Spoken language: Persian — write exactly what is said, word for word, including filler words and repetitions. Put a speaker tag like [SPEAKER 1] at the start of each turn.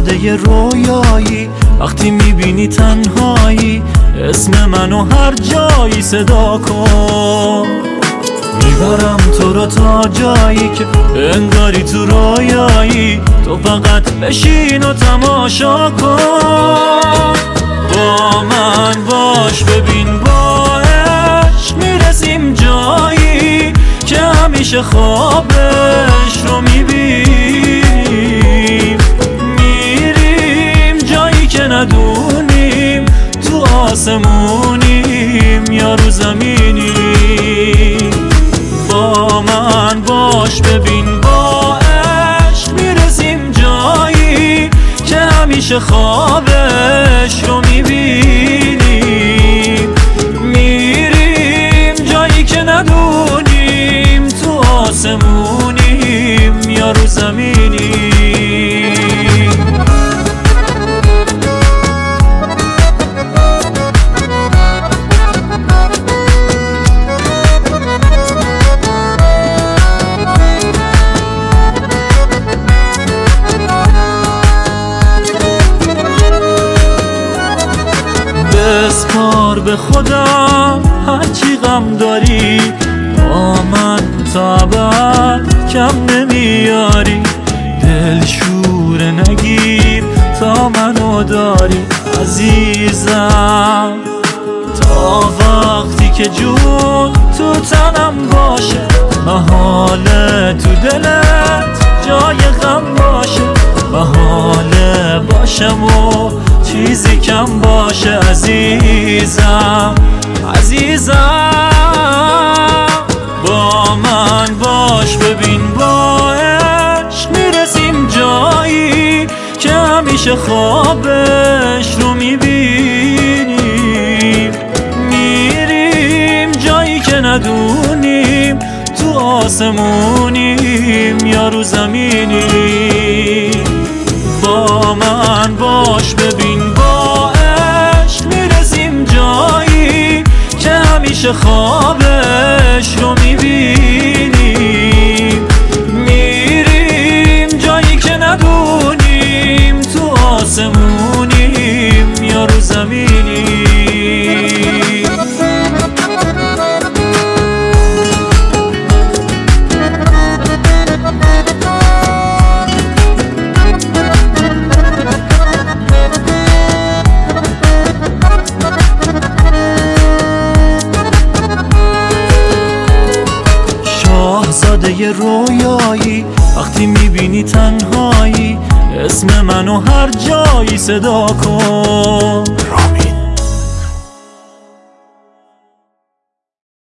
[SPEAKER 1] شاهزاده رویایی، وقتی میبینی تنهایی اسم منو هر جایی صدا کن. میبرم تو رو تا جایی که انگاری تو رویایی، تو فقط بشین و تماشا کن. با من باش ببین با عشق میرسیم جایی که همیشه خوابش رو میبینیم. میریم جایی که ندونیم تو آسمونیم یا رو زمینیم. با من باش ببین با عشق میرسیم جایی که همیشه خوابش رو میبینیم. میریم جایی که ندونیم تو آسمونیم یا رو زمینیم. بسپار به خودم هرچی غم داری، با من تا ابد کم نمیاری. دل شور نگیر تا منو داری عزیزم، تا وقتی که جون تو تنم باشه، محاله تو دلت جای غم باشه. محاله باشم و چیزی کم باشه عزیزم عزیزم. با من باش ببین با عشق میرسیم جایی که همیشه خوابش رو میبینیم. میریم جایی که ندونیم تو آسمونیم یا رو زمینیم. با من باش ببین با عشق میرسیم جایی که همیشه خوابش رو میبینیم. میریم جایی که ندونیم تو آسمونیم یا رو زمینیم. شاهزاده رویایی، وقتی میبینی تنهایی اسم منو هر جایی صدا کن.